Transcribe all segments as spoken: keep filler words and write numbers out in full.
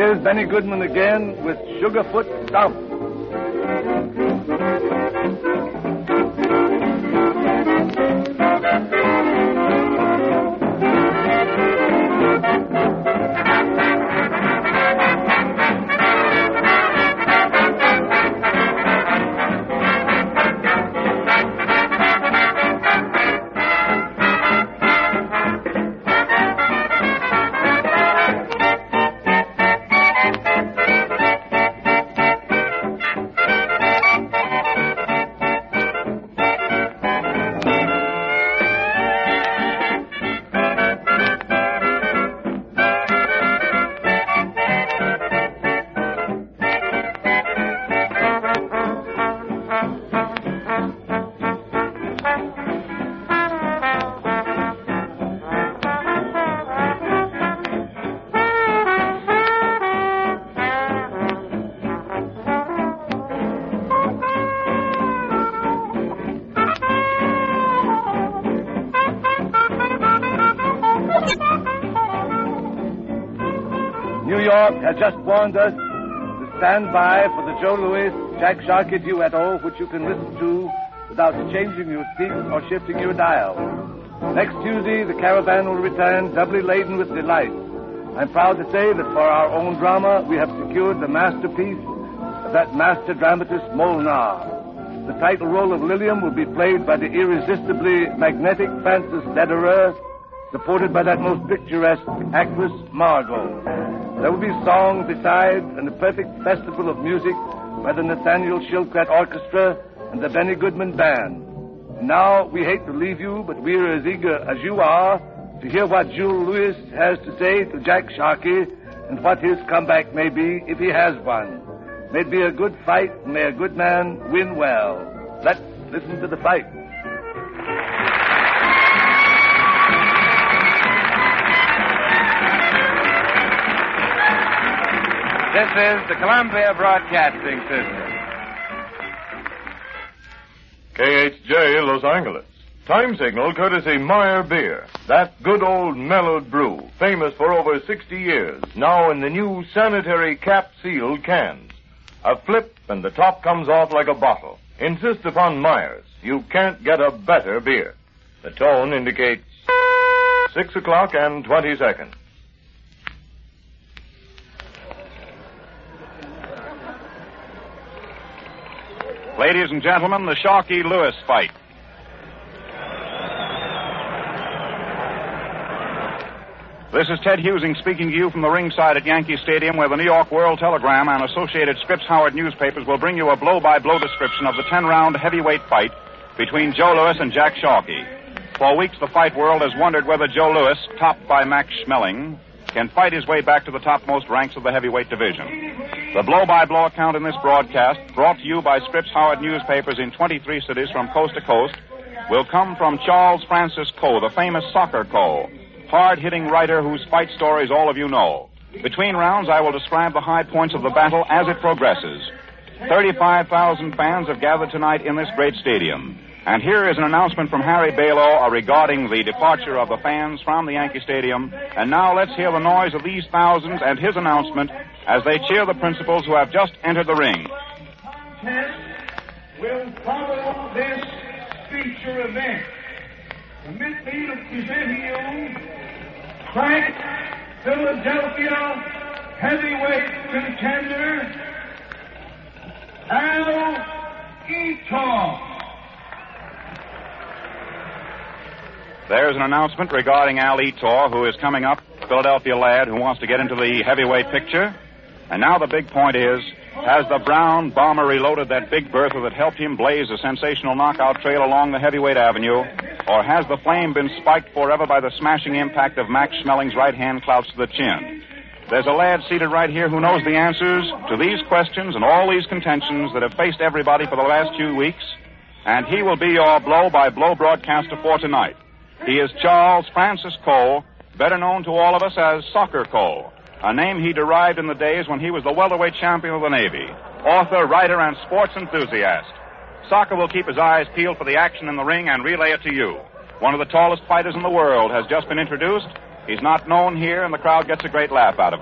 Here's Benny Goodman again with Sugarfoot Stomp. Has just warned us to stand by for the Joe Louis, Jack Sharkey duetto, which you can listen to without changing your seat or shifting your dial. Next Tuesday, the caravan will return doubly laden with delight. I'm proud to say that for our own drama, we have secured the masterpiece of that master dramatist, Molnar. The title role of Lilium will be played by the irresistibly magnetic Frances Lederer, supported by that most picturesque actress, Margot. There will be song besides and a perfect festival of music by the Nathaniel Shilkret Orchestra and the Benny Goodman Band. And now, we hate to leave you, but we're as eager as you are to hear what Jules Louis has to say to Jack Sharkey and what his comeback may be if he has one. May it be a good fight, and may a good man win well. Let's listen to the fight. This is the Columbia Broadcasting System. K H J, Los Angeles. Time signal courtesy Meyer Beer. That good old mellowed brew, famous for over sixty years, now in the new sanitary cap-sealed cans. A flip and the top comes off like a bottle. Insist upon Meyer's. You can't get a better beer. The tone indicates six o'clock and twenty seconds. Ladies and gentlemen, the Sharkey-Lewis fight. This is Ted Husing speaking to you from the ringside at Yankee Stadium, where the New York World Telegram and Associated Scripps Howard newspapers will bring you a blow-by-blow description of the ten-round heavyweight fight between Joe Louis and Jack Sharkey. For weeks, the fight world has wondered whether Joe Louis, topped by Max Schmeling, can fight his way back to the topmost ranks of the heavyweight division. The blow-by-blow account in this broadcast, brought to you by Scripps Howard newspapers in twenty-three cities from coast to coast, will come from Charles Francis Coe, the famous soccer Coe, hard-hitting writer whose fight stories all of you know. Between rounds, I will describe the high points of the battle as it progresses. thirty-five thousand fans have gathered tonight in this great stadium. And here is an announcement from Harry Balow regarding the departure of the fans from the Yankee Stadium. And now let's hear the noise of these thousands and his announcement as they cheer the principals who have just entered the ring. Will follow this feature event. Permit me to present you Frank Philadelphia heavyweight contender Al Eaton. There's an announcement regarding Al Eator, who is coming up, Philadelphia lad who wants to get into the heavyweight picture. And now the big point is, has the Brown Bomber reloaded that big Bertha that helped him blaze a sensational knockout trail along the heavyweight avenue, or has the flame been spiked forever by the smashing impact of Max Schmeling's right hand clouts to the chin? There's a lad seated right here who knows the answers to these questions and all these contentions that have faced everybody for the last few weeks, and he will be your blow-by-blow broadcaster for tonight. He is Charles Francis Coe, better known to all of us as Soccer Coe, a name he derived in the days when he was the welterweight champion of the Navy, author, writer, and sports enthusiast. Soccer will keep his eyes peeled for the action in the ring and relay it to you. One of the tallest fighters in the world has just been introduced. He's not known here, and the crowd gets a great laugh out of him.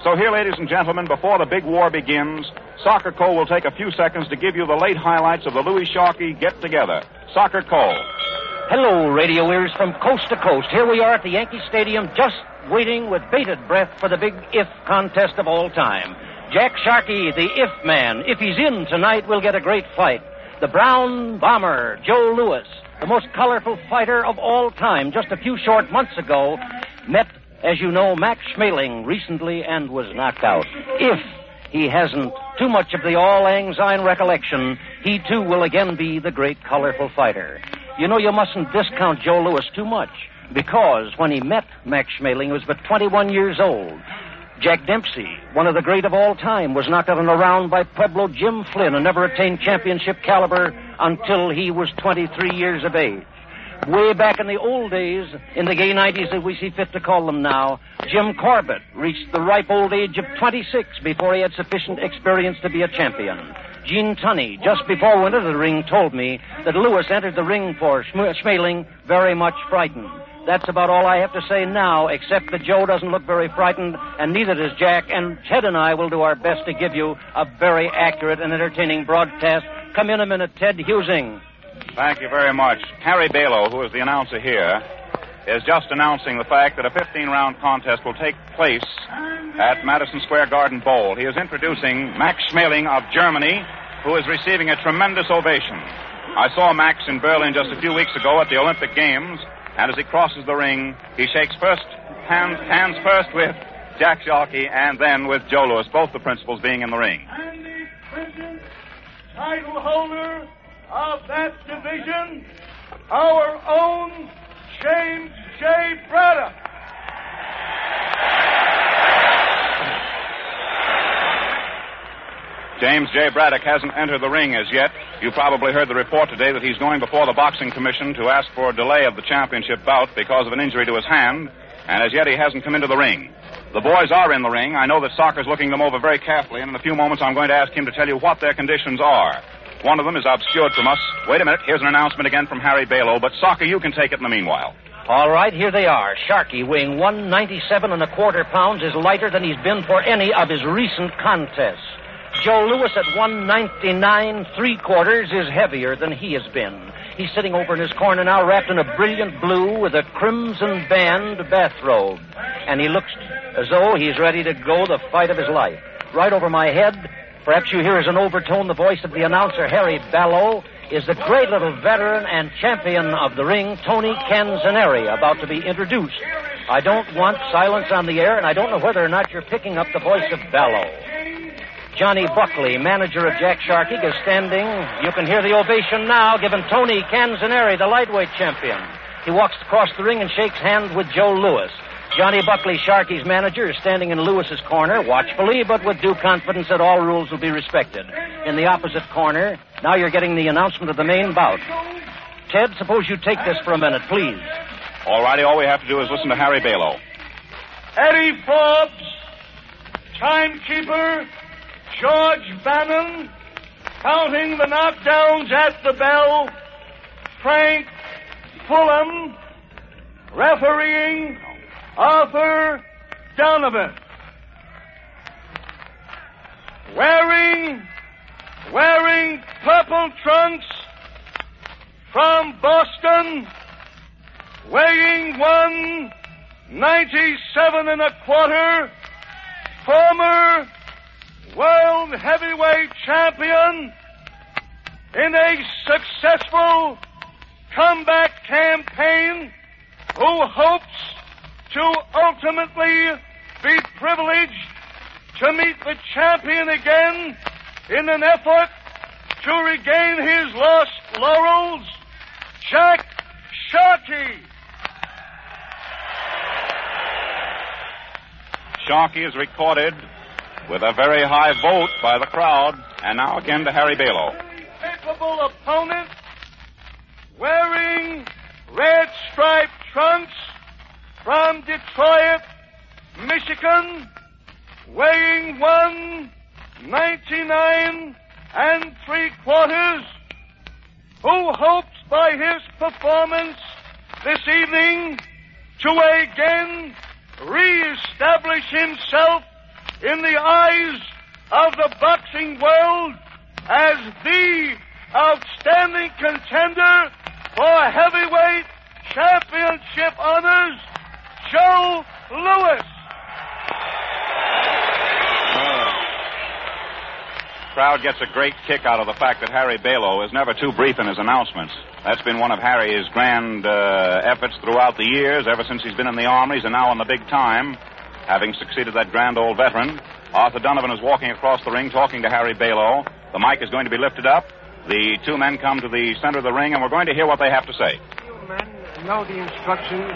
So here, ladies and gentlemen, before the big war begins, Soccer Cole will take a few seconds to give you the late highlights of the Louis Sharkey get-together. Soccer Cole. Hello, radio ears from coast to coast. Here we are at the Yankee Stadium, just waiting with bated breath for the big if contest of all time. Jack Sharkey, the if man. If he's in tonight, we'll get a great fight. The brown bomber, Joe Louis, the most colorful fighter of all time, just a few short months ago, met, as you know, Max Schmeling recently and was knocked out. If he hasn't too much of the Auld Lang Syne recollection, he too will again be the great colorful fighter. You know, you mustn't discount Joe Louis too much, because when he met Max Schmeling, he was but twenty-one years old. Jack Dempsey, one of the great of all time, was knocked out in a round by Pueblo Jim Flynn and never attained championship caliber until he was twenty-three years of age. Way back in the old days, in the gay nineties as we see fit to call them now, Jim Corbett reached the ripe old age of twenty-six before he had sufficient experience to be a champion. Gene Tunney, just before we entered the ring, told me that Louis entered the ring for Schmeling very much frightened. That's about all I have to say now, except that Joe doesn't look very frightened, and neither does Jack, and Ted and I will do our best to give you a very accurate and entertaining broadcast. Come in a minute, Ted Husing. Thank you very much. Harry Balow, who is the announcer here, is just announcing the fact that a fifteen-round contest will take place at Madison Square Garden Bowl. He is introducing Max Schmeling of Germany, who is receiving a tremendous ovation. I saw Max in Berlin just a few weeks ago at the Olympic Games, and as he crosses the ring, he shakes first hands, hands first with Jack Sharkey and then with Joe Louis, both the principals being in the ring. And the present title holder of that division, our own James J. Braddock. James J. Braddock hasn't entered the ring as yet. You probably heard the report today that he's going before the Boxing Commission to ask for a delay of the championship bout because of an injury to his hand, and as yet he hasn't come into the ring. The boys are in the ring. I know that Soccer's looking them over very carefully, and in a few moments I'm going to ask him to tell you what their conditions are. One of them is obscured from us. Wait a minute, here's an announcement again from Harry Balow, but Soccer, you can take it in the meanwhile. All right, here they are. Sharkey, weighing one ninety-seven and a quarter pounds, is lighter than he's been for any of his recent contests. Joe Louis at one ninety-nine three quarters is heavier than he has been. He's sitting over in his corner now, wrapped in a brilliant blue with a crimson band bathrobe. And he looks as though he's ready to go the fight of his life. Right over my head, perhaps you hear as an overtone the voice of the announcer, Harry Balow, is the great little veteran and champion of the ring, Tony Canzaneri, about to be introduced. I don't want silence on the air, and I don't know whether or not you're picking up the voice of Balow. Johnny Buckley, manager of Jack Sharkey, is standing. You can hear the ovation now, giving Tony Canzaneri, the lightweight champion. He walks across the ring and shakes hands with Joe Louis. Johnny Buckley, Sharkey's manager, is standing in Louis's corner, watchfully, but with due confidence that all rules will be respected. In the opposite corner, now you're getting the announcement of the main bout. Ted, suppose you take this for a minute, please. All righty, all we have to do is listen to Harry Balow. Eddie Forbes, timekeeper, George Bannon, counting the knockdowns at the bell, Frank Fulham, refereeing Arthur Donovan. Wearing, wearing purple trunks from Boston, weighing one ninety-seven and a quarter, former world heavyweight champion in a successful comeback campaign, who hopes to ultimately be privileged to meet the champion again in an effort to regain his lost laurels, Jack Sharkey. Sharkey is recorded with a very high vote by the crowd. And now again to Harry Balow. Capable opponent, wearing red striped trunks from Detroit, Michigan, weighing one ninety-nine and three quarters, who hopes by his performance this evening to again re-establish himself in the eyes of the boxing world as the outstanding contender for heavyweight championship honors, Joe Louis. Crowd gets a great kick out of the fact that Harry Balow is never too brief in his announcements. That's been one of Harry's grand uh, efforts throughout the years, ever since he's been in the armies and now in the big time. Having succeeded that grand old veteran, Arthur Donovan is walking across the ring talking to Harry Balow. The mic is going to be lifted up. The two men come to the center of the ring, and we're going to hear what they have to say. You men know the instructions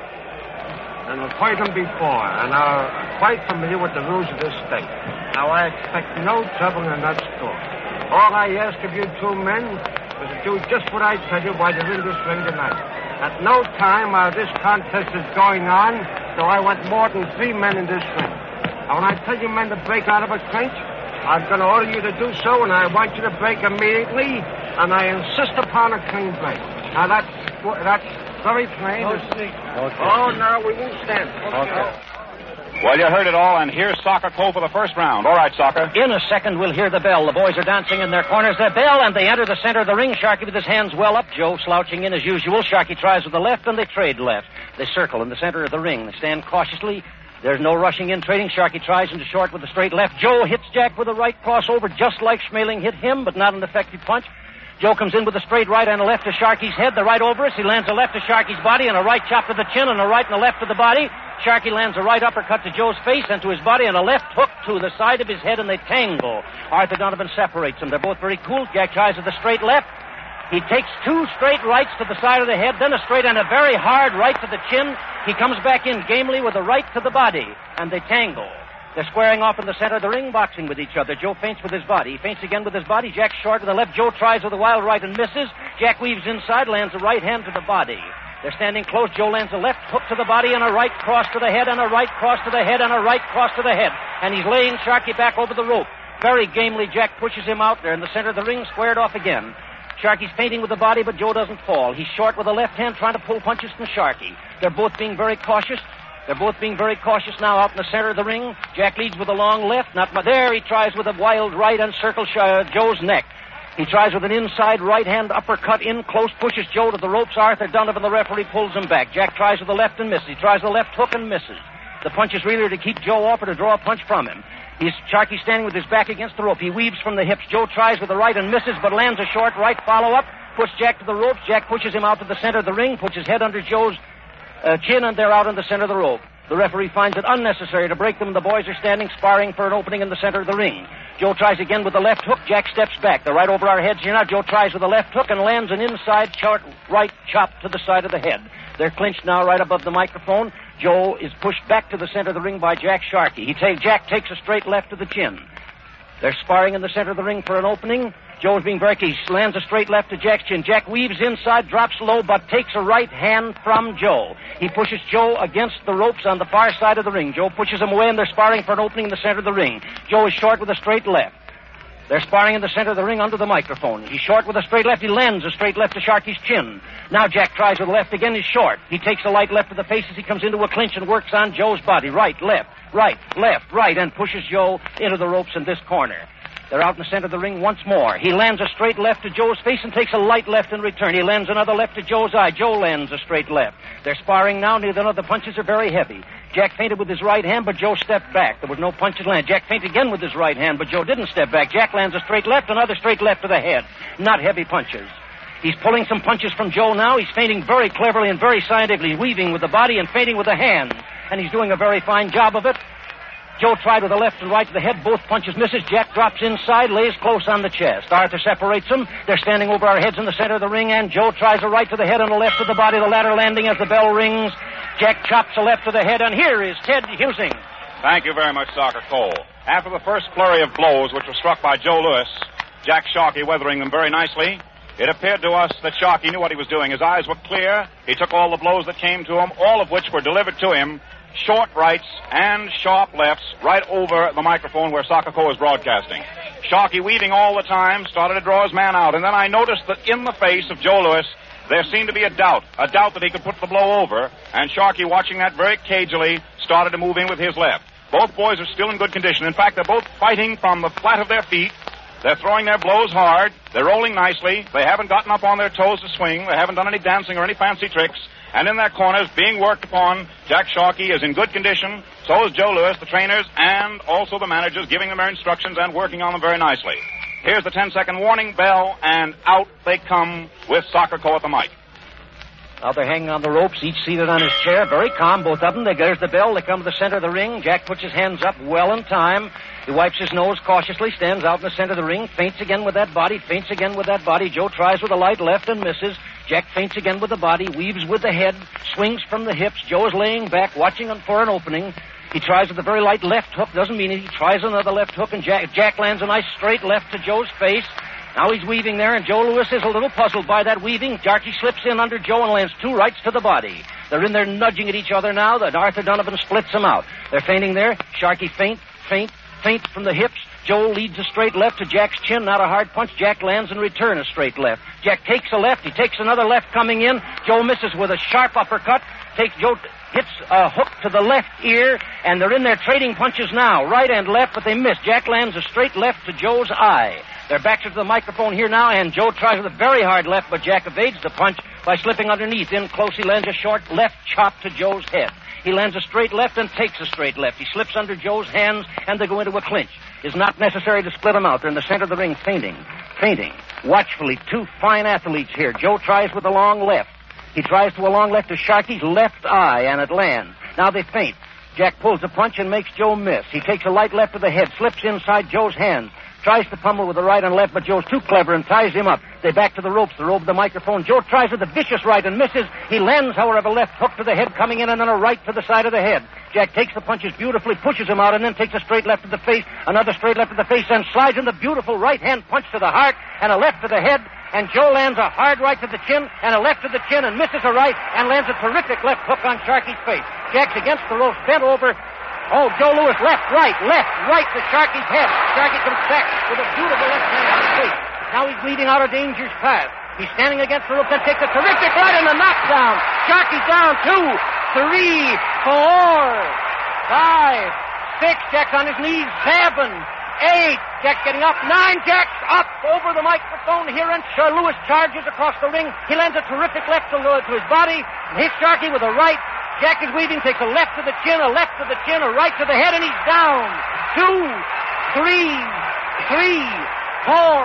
and have heard them before and are quite familiar with the rules of this state. Now, I expect no trouble in that store. All I ask of you two men is to do just what I tell you while you're in this ring tonight. At no time while this contest is going on do I want more than three men in this ring. Now, when I tell you men to break out of a clinch, I'm going to order you to do so, and I want you to break immediately, and I insist upon a clean break. Now, that's, that's very plain. Okay. Oh, no, we won't stand. Okay. Well, you heard it all, and here's Soccer Cole for the first round. All right, Soccer. In a second, we'll hear the bell. The boys are dancing in their corners. The bell, and they enter the center of the ring. Sharky with his hands well up. Joe slouching in as usual. Sharky tries with the left, and they trade left. They circle in the center of the ring. They stand cautiously. There's no rushing in trading. Sharky tries into short with the straight left. Joe hits Jack with a right crossover, just like Schmeling hit him, but not an effective punch. Joe comes in with a straight right and a left to Sharky's head. The right over us. He lands a left to Sharky's body and a right chop to the chin and a right and a left to the body. Sharky lands a right uppercut to Joe's face and to his body and a left hook to the side of his head, and they tangle. Arthur Donovan separates them. They're both very cool. Jack tries with the straight left. He takes two straight rights to the side of the head, then a straight and a very hard right to the chin. He comes back in gamely with a right to the body, and they tangle. They're squaring off in the center of the ring, boxing with each other. Joe feints with his body. He feints again with his body. Jack short with the left. Joe tries with a wild right and misses. Jack weaves inside, lands a right hand to the body. They're standing close. Joe lands a left hook to the body and a right cross to the head and a right cross to the head and a right cross to the head. And he's laying Sharky back over the rope. Very gamely, Jack pushes him out there in the center of the ring, squared off again. Sharky's feinting with the body, but Joe doesn't fall. He's short with the left hand, trying to pull punches from Sharky. They're both being very cautious. They're both being very cautious now out in the center of the ring. Jack leads with a long left. Not much. There he tries with a wild right and circles uh, Joe's neck. He tries with an inside right hand uppercut in close, pushes Joe to the ropes. Arthur Donovan, the referee, pulls him back. Jack tries with the left and misses. He tries the left hook and misses. The punch is really to keep Joe off or to draw a punch from him. He's Sharky standing with his back against the rope. He weaves from the hips. Joe tries with the right and misses, but lands a short right follow-up. Puts Jack to the ropes. Jack pushes him out to the center of the ring, puts his head under Joe's uh, chin, and they're out in the center of the rope. The referee finds it unnecessary to break them. The boys are standing sparring for an opening in the center of the ring. Joe tries again with the left hook. Jack steps back. They're right over our heads here now. Joe tries with the left hook and lands an inside short right chop to the side of the head. They're clinched now right above the microphone. Joe is pushed back to the center of the ring by Jack Sharky. He take, Jack takes a straight left to the chin. They're sparring in the center of the ring for an opening. Joe's being very key. Lands a straight left to Jack's chin. Jack weaves inside, drops low, but takes a right hand from Joe. He pushes Joe against the ropes on the far side of the ring. Joe pushes him away, and they're sparring for an opening in the center of the ring. Joe is short with a straight left. They're sparring in the center of the ring under the microphone. He's short with a straight left. He lands a straight left to Sharky's chin. Now Jack tries with the left again. He's short. He takes a light left to the face as he comes into a clinch and works on Joe's body. Right, left, right, left, right, and pushes Joe into the ropes in this corner. They're out in the center of the ring once more. He lands a straight left to Joe's face and takes a light left in return. He lands another left to Joe's eye. Joe lands a straight left. They're sparring now. Neither of the punches are very heavy. Jack feinted with his right hand, but Joe stepped back. There was no punches landed. Jack feinted again with his right hand, but Joe didn't step back. Jack lands a straight left, another straight left to the head. Not heavy punches. He's pulling some punches from Joe now. He's feinting very cleverly and very scientifically, weaving with the body and feinting with the hand. And he's doing a very fine job of it. Joe tried with the left and right to the head. Both punches misses. Jack drops inside, lays close on the chest. Arthur separates them. They're standing over our heads in the center of the ring, and Joe tries a right to the head and a left to the body, the latter landing as the bell rings. Jack chops a left to the head, and here is Ted Husing. Thank you very much, Soccer Cole. After the first flurry of blows, which was struck by Joe Louis, Jack Sharkey weathering them very nicely, it appeared to us that Sharkey knew what he was doing. His eyes were clear. He took all the blows that came to him, all of which were delivered to him, short rights and sharp lefts, right over the microphone where Soccer Cole is broadcasting. Sharkey, weaving all the time, started to draw his man out, and then I noticed that in the face of Joe Louis, there seemed to be a doubt, a doubt that he could put the blow over, and Sharkey, watching that very cagily, started to move in with his left. Both boys are still in good condition. In fact, they're both fighting from the flat of their feet. They're throwing their blows hard. They're rolling nicely. They haven't gotten up on their toes to swing. They haven't done any dancing or any fancy tricks. And in their corners, being worked upon, Jack Sharkey is in good condition. So is Joe Louis, the trainers, and also the managers, giving them their instructions and working on them very nicely. Here's the ten-second warning bell, and out they come with Soccer Co. at the mic. Now they're hanging on the ropes, each seated on his chair, very calm, both of them. They There's the bell. They come to the center of the ring. Jack puts his hands up well in time. He wipes his nose cautiously, stands out in the center of the ring, feints again with that body, feints again with that body. Joe tries with a light left and misses. Jack feints again with the body, weaves with the head, swings from the hips. Joe is laying back, watching for an opening. He tries with a very light left hook, doesn't mean it. He tries another left hook, and Jack, Jack lands a nice straight left to Joe's face. Now he's weaving there, and Joe Louis is a little puzzled by that weaving. Sharkey slips in under Joe and lands two rights to the body. They're in there nudging at each other now. That Arthur Donovan splits them out. They're feinting there. Sharkey feint, feint, feint from the hips. Joe leads a straight left to Jack's chin. Not a hard punch. Jack lands and returns a straight left. Jack takes a left. He takes another left coming in. Joe misses with a sharp uppercut. Takes Joe... hits a hook to the left ear, and they're in there trading punches now, right and left, but they miss. Jack lands a straight left to Joe's eye. Their backs are to the microphone here now, and Joe tries with a very hard left, but Jack evades the punch by slipping underneath. In close, he lands a short left chop to Joe's head. He lands a straight left and takes a straight left. He slips under Joe's hands, and they go into a clinch. It's not necessary to split them out. They're in the center of the ring, feinting, feinting. Watchfully, two fine athletes here. Joe tries with a long left. He tries to a long left to Sharkey's left eye, and it lands. Now they feint. Jack pulls the punch and makes Joe miss. He takes a light left to the head, slips inside Joe's hands, tries to pummel with the right and left, but Joe's too clever and ties him up. They back to the ropes, the rope, the microphone. Joe tries with a vicious right and misses. He lands, however, a left hook to the head coming in, and then a right to the side of the head. Jack takes the punches beautifully, pushes him out, and then takes a straight left to the face, another straight left to the face, and slides in the beautiful right-hand punch to the heart, and a left to the head. And Joe lands a hard right to the chin and a left to the chin and misses a right and lands a terrific left hook on Sharkey's face. Jack's against the ropes, bent over. Oh, Joe Louis, left, right, left, right to Sharkey's head. Sharkey comes back with a beautiful left hand on his face. Now he's leading out of danger's path. He's standing against the ropes and takes a terrific right and a knockdown. Sharkey down, two, three, four, five, six. Jack's on his knees, seven, eight. Jack's getting up. Nine. Jack's up over the microphone here, and Sir Louis charges across the ring. He lands a terrific left to, to his body and hits Sharkey with a right. Jack is weaving, takes a left to the chin, a left to the chin, a right to the head, and he's down. Two, three, three, four,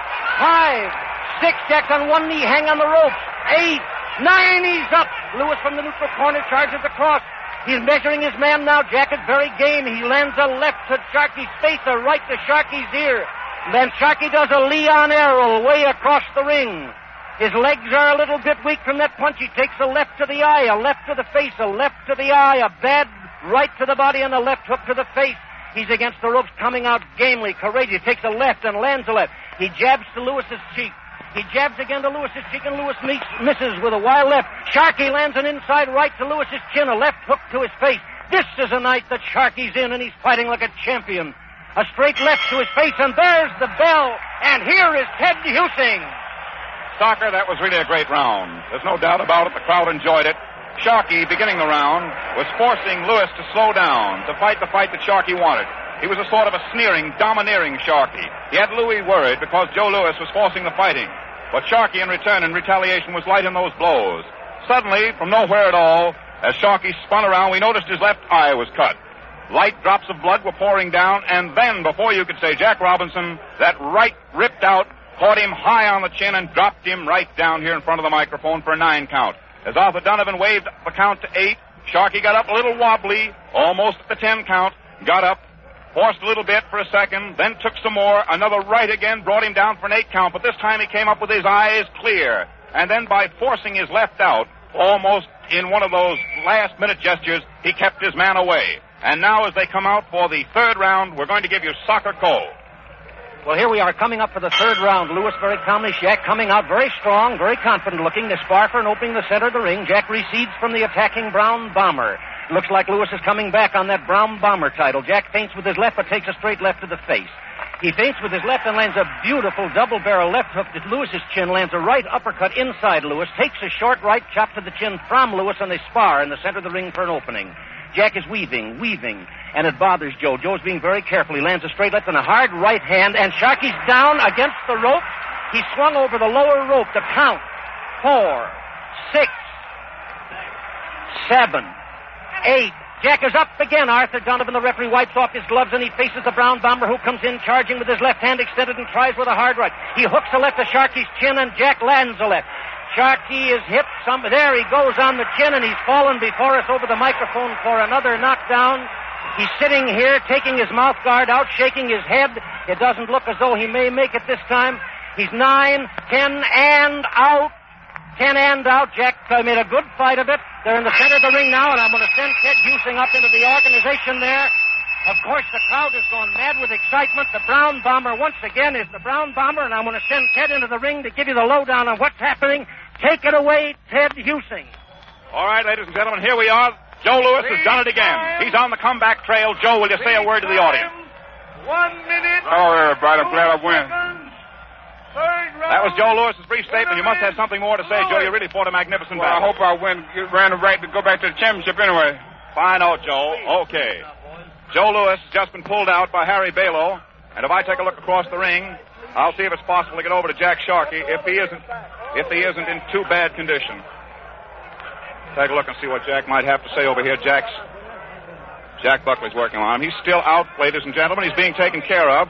five, six. Jack's on one knee, hang on the ropes. Eight, nine. He's up. Louis from the neutral corner charges across. He's measuring his man now. Jack is very game. He lands a left to Sharkey's face, a right to Sharkey's ear. Then Sharkey does a Leon Errol way across the ring. His legs are a little bit weak from that punch. He takes a left to the eye, a left to the face, a left to the eye, a bad right to the body, and a left hook to the face. He's against the ropes, coming out gamely, courageous. Takes a left and lands a left. He jabs to Lewis's cheek. He jabs again to Lewis's cheek, and Louis meets, misses with a wild left. Sharkey lands an inside right to Lewis's chin, a left hook to his face. This is a night that Sharkey's in, and he's fighting like a champion. A straight left to his face, and there's the bell. And here is Ted Husing. Soccer, that was really a great round. There's no doubt about it. The crowd enjoyed it. Sharkey, beginning the round, was forcing Louis to slow down, to fight the fight that Sharkey wanted. He was a sort of a sneering, domineering Sharkey. He had Louis worried because Joe Louis was forcing the fighting. But Sharkey, in return, in retaliation, was light in those blows. Suddenly, from nowhere at all, as Sharkey spun around, we noticed his left eye was cut. Light drops of blood were pouring down, and then, before you could say Jack Robinson, that right ripped out, caught him high on the chin, and dropped him right down here in front of the microphone for a nine count. As Arthur Donovan waved the count to eight, Sharkey got up a little wobbly, almost at the ten count, got up, forced a little bit for a second, then took some more. Another right again brought him down for an eight count, but this time he came up with his eyes clear. And then by forcing his left out, almost in one of those last-minute gestures, he kept his man away. And now as they come out for the third round, we're going to give you Soccer Co. Well, here we are coming up for the third round. Louis very calmly, Jack coming out very strong, very confident looking. They spar for an opening the center of the ring. Jack recedes from the attacking Brown Bomber. Looks like Louis is coming back on that Brown Bomber title. Jack feints with his left but takes a straight left to the face. He feints with his left and lands a beautiful double-barrel left hook to Lewis's chin, lands a right uppercut inside Louis, takes a short right chop to the chin from Louis, and they spar in the center of the ring for an opening. Jack is weaving, weaving, and it bothers Joe. Joe's being very careful. He lands a straight left and a hard right hand, and Sharky's down against the rope. He swung over the lower rope to count. Four, six, seven, eight. Jack is up again. Arthur Donovan, the referee, wipes off his gloves, and he faces the brown bomber, who comes in charging with his left hand extended and tries with a hard right. He hooks a left to Sharky's chin, and Jack lands a left. Sharky is hit. Some, there he goes on the chin, and he's fallen before us over the microphone for another knockdown. He's sitting here, taking his mouth guard out, shaking his head. It doesn't look as though he may make it this time. He's nine, ten, and out. Ten and out. Jack uh, made a good fight of it. They're in the center of the ring now, and I'm going to send Ted Husing up into the organization there. Of course, the crowd has gone mad with excitement. The Brown Bomber, once again, is the Brown Bomber, and I'm going to send Ted into the ring to give you the lowdown on what's happening. Take it away, Ted Husing. All right, ladies and gentlemen, here we are. Joe Louis has done it again. He's on the comeback trail. Joe, will you say a word to the audience? One minute. Oh, everybody, I'm glad I win. That was Joe Louis's brief statement. You must have something more to say, Joe. You really fought a magnificent Well, I battle. hope I win. Ran the right to go back to the championship anyway. Fine out, Joe. Okay. Joe Louis has just been pulled out by Harry Balow. And if I take a look across the ring, I'll see if it's possible to get over to Jack Sharkey if he isn't if he isn't in too bad condition. Take a look and see what Jack might have to say over here. Jack's Jack Buckley's working on him. He's still out, ladies and gentlemen. He's being taken care of.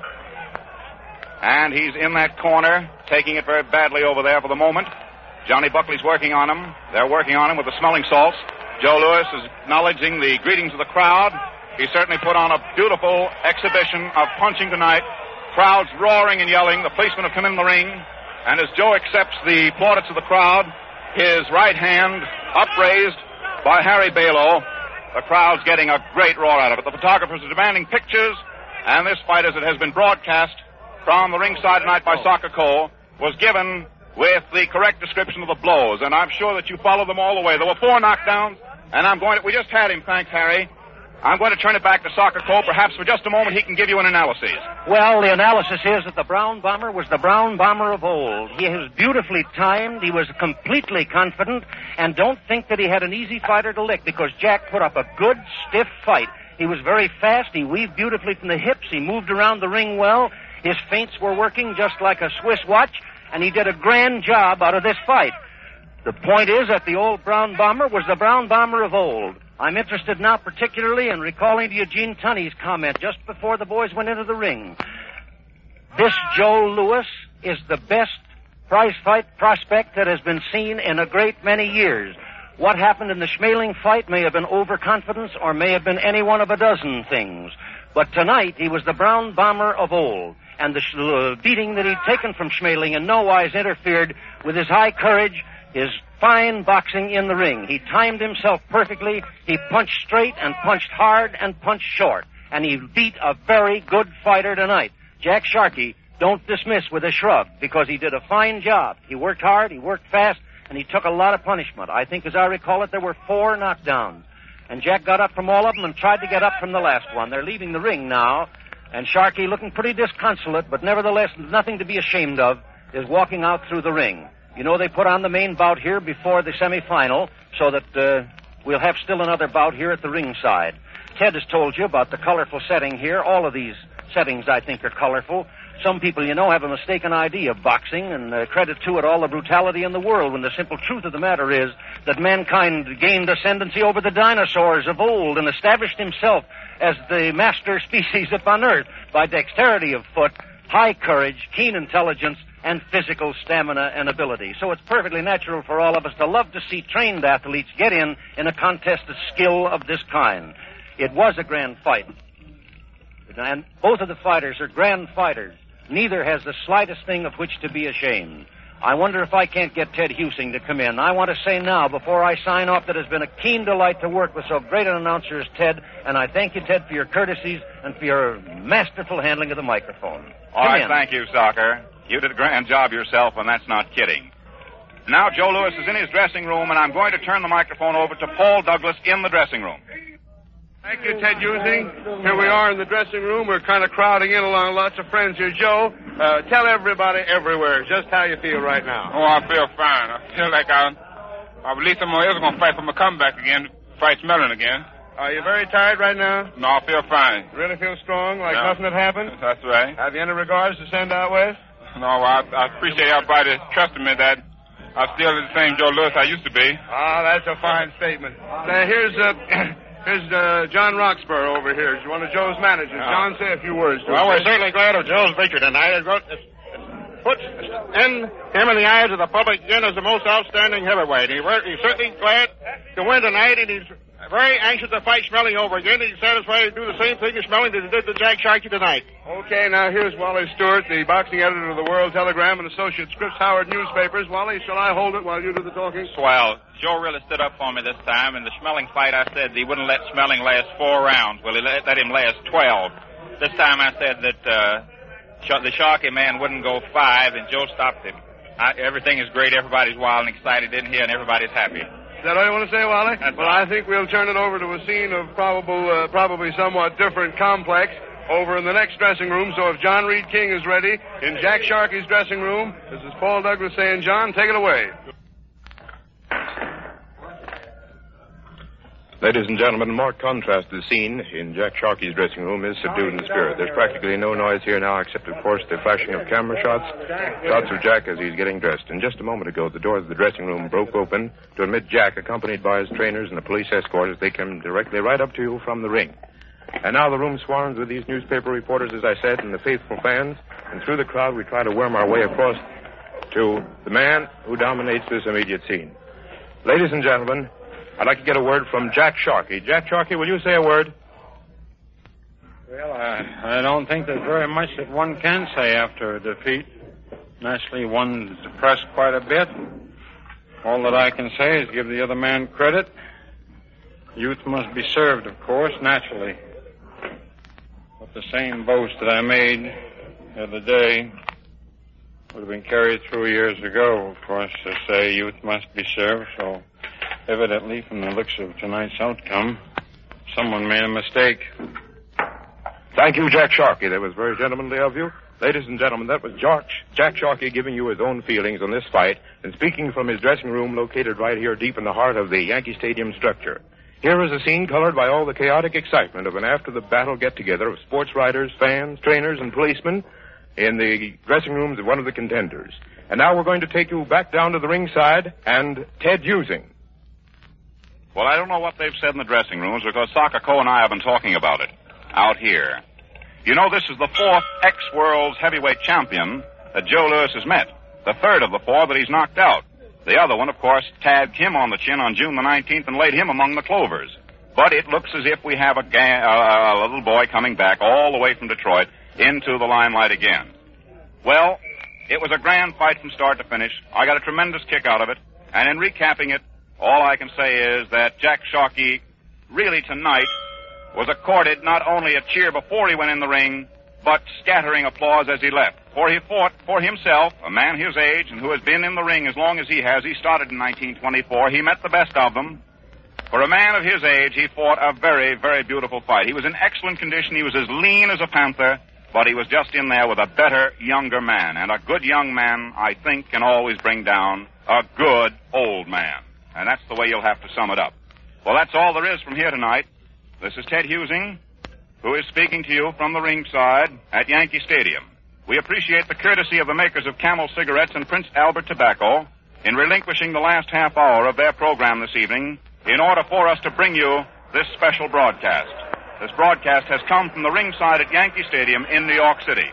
And he's in that corner, taking it very badly over there for the moment. Johnny Buckley's working on him. They're working on him with the smelling salts. Joe Louis is acknowledging the greetings of the crowd. He certainly put on a beautiful exhibition of punching tonight. Crowds roaring and yelling. The policemen have come in the ring. And as Joe accepts the plaudits of the crowd, his right hand upraised by Harry Balow, the crowd's getting a great roar out of it. The photographers are demanding pictures, and this fight, as it has been broadcast from the ringside tonight by Soccer Cole, was given with the correct description of the blows, and I'm sure that you followed them all the way. There were four knockdowns, and I'm going to, we just had him, thanks, Harry. I'm going to turn it back to Soccer Cole. Perhaps for just a moment he can give you an analysis. Well, the analysis is that the Brown Bomber was the Brown Bomber of old. He was beautifully timed. He was completely confident. And don't think that he had an easy fighter to lick, because Jack put up a good, stiff fight. He was very fast. He weaved beautifully from the hips. He moved around the ring well. His feints were working just like a Swiss watch, and he did a grand job out of this fight. The point is that the old Brown Bomber was the Brown Bomber of old. I'm interested now particularly in recalling to Eugene Tunney's comment just before the boys went into the ring. This Joe Louis is the best prize fight prospect that has been seen in a great many years. What happened in the Schmeling fight may have been overconfidence or may have been any one of a dozen things. But tonight he was the Brown Bomber of old. And the sh- uh, beating that he'd taken from Schmeling in no wise interfered with his high courage, his fine boxing in the ring. He timed himself perfectly. He punched straight and punched hard and punched short. And he beat a very good fighter tonight. Jack Sharkey, don't dismiss with a shrug, because he did a fine job. He worked hard, he worked fast, and he took a lot of punishment. I think, as I recall it, there were four knockdowns. And Jack got up from all of them and tried to get up from the last one. They're leaving the ring now. And Sharkey, looking pretty disconsolate, but nevertheless nothing to be ashamed of, is walking out through the ring. You know, they put on the main bout here before the semifinal, so that uh, we'll have still another bout here at the ringside. Ted has told you about the colorful setting here. All of these settings, I think, are colorful. Some people, you know, have a mistaken idea of boxing and uh, credit to it all the brutality in the world, when the simple truth of the matter is that mankind gained ascendancy over the dinosaurs of old and established himself as the master species upon earth by dexterity of foot, high courage, keen intelligence, and physical stamina and ability. So it's perfectly natural for all of us to love to see trained athletes get in in a contest of skill of this kind. It was a grand fight. And both of the fighters are grand fighters. Neither has the slightest thing of which to be ashamed. I wonder if I can't get Ted Husing to come in. I want to say now, before I sign off, that it has been a keen delight to work with so great an announcer as Ted, and I thank you, Ted, for your courtesies and for your masterful handling of the microphone. All come right, in. Thank you, Soccer. You did a grand job yourself, and that's not kidding. Now Joe Louis is in his dressing room, and I'm going to turn the microphone over to Paul Douglas in the dressing room. Thank you, Ted Husing. Here we are in the dressing room. We're kind of crowding in along lots of friends here. Joe, uh, tell everybody everywhere just how you feel right now. Oh, I feel fine. I feel like I, I released some more. I was going to fight for my comeback again, fight Mellon again. Are you very tired right now? No, I feel fine. Really feel strong, like Yeah. nothing had happened? That's right. Have you any regards to send out west? No, I, I appreciate everybody trusting me that I'm still the same Joe Lewis I used to be. Ah, that's a fine statement. Now, here's uh, here's uh, John Roxburgh over here. He's one of Joe's managers. John, say a few words to Well, him. we're certainly glad of Joe's victory tonight. It wrote- it puts in him in the eyes of the public again as the most outstanding heavyweight. He, he's certainly glad to win tonight, and he's very anxious to fight Schmeling over again. He's satisfied to do the same thing to Schmeling that he did to Jack Sharkey tonight. Okay, now here's Wally Stewart, the boxing editor of the World Telegram and Associate Scripps Howard newspapers. Wally, shall I hold it while you do the talking? Swell. Joe really stood up for me this time. In the Schmeling fight, I said he wouldn't let Schmeling last four rounds. Well, he let, let him last twelve. This time I said that uh, Sh- the Sharkey man wouldn't go five, and Joe stopped him. I, everything is great. Everybody's wild and excited in here, and everybody's happy. Is that all you want to say, Wally? That's well, I think we'll turn it over to a scene of probable, uh, probably somewhat different complex over in the next dressing room. So if John Reed King is ready in Jack Sharkey's dressing room, this is Paul Douglas saying, John, take it away. Ladies and gentlemen, in marked contrast to the scene in Jack Sharkey's dressing room is subdued in spirit. There's practically no noise here now except, of course, the flashing of camera shots, shots of Jack as he's getting dressed. And just a moment ago, the doors of the dressing room broke open to admit Jack, accompanied by his trainers and the police escort, as they came directly right up to you from the ring. And now the room swarms with these newspaper reporters, as I said, and the faithful fans. And through the crowd, we try to worm our way across to the man who dominates this immediate scene. Ladies and gentlemen, I'd like to get a word from Jack Sharkey. Jack Sharkey, will you say a word? Well, I, I don't think there's very much that one can say after a defeat. Naturally, one's depressed quite a bit. All that I can say is give the other man credit. Youth must be served, of course, naturally. But the same boast that I made the other day would have been carried through years ago, of course, to say youth must be served, so evidently, from the looks of tonight's outcome, someone made a mistake. Thank you, Jack Sharkey. That was very gentlemanly of you. Ladies and gentlemen, that was Jack, Jack Sharkey giving you his own feelings on this fight and speaking from his dressing room located right here deep in the heart of the Yankee Stadium structure. Here is a scene colored by all the chaotic excitement of an after-the-battle get-together of sports writers, fans, trainers, and policemen in the dressing rooms of one of the contenders. And now we're going to take you back down to the ringside and Ted Using. Well, I don't know what they've said in the dressing rooms because Sakako and I have been talking about it out here. You know, this is the fourth ex-world's heavyweight champion that Joe Lewis has met. The third of the four that he's knocked out. The other one, of course, tabbed him on the chin on June the nineteenth and laid him among the clovers. But it looks as if we have a, ga- uh, a little boy coming back all the way from Detroit into the limelight again. Well, it was a grand fight from start to finish. I got a tremendous kick out of it. And in recapping it, all I can say is that Jack Sharkey really tonight was accorded not only a cheer before he went in the ring, but scattering applause as he left. For he fought for himself, a man his age and who has been in the ring as long as he has. He started in nineteen twenty-four. He met the best of them. For a man of his age, he fought a very, very beautiful fight. He was in excellent condition. He was as lean as a panther, but he was just in there with a better, younger man. And a good young man, I think, can always bring down a good old man. And that's the way you'll have to sum it up. Well, that's all there is from here tonight. This is Ted Husing, who is speaking to you from the ringside at Yankee Stadium. We appreciate the courtesy of the makers of Camel Cigarettes and Prince Albert Tobacco in relinquishing the last half hour of their program this evening in order for us to bring you this special broadcast. This broadcast has come from the ringside at Yankee Stadium in New York City.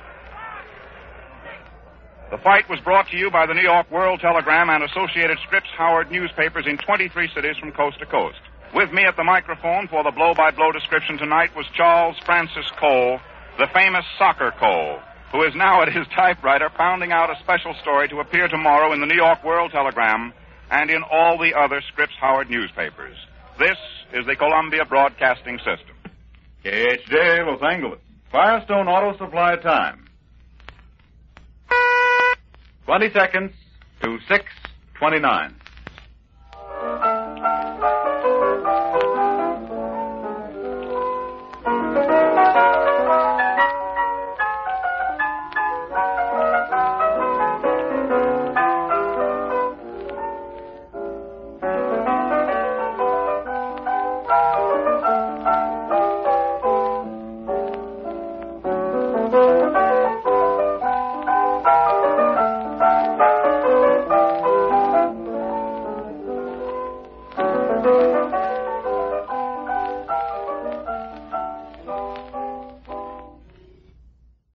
The fight was brought to you by the New York World Telegram and Associated Scripps Howard newspapers in twenty-three cities from coast to coast. With me at the microphone for the blow-by-blow description tonight was Charles Francis Cole, the famous Soccer Cole, who is now at his typewriter pounding out a special story to appear tomorrow in the New York World Telegram and in all the other Scripps Howard newspapers. This is the Columbia Broadcasting System. K H J, Los Angeles. Firestone Auto Supply time. Twenty seconds to six twenty-nine.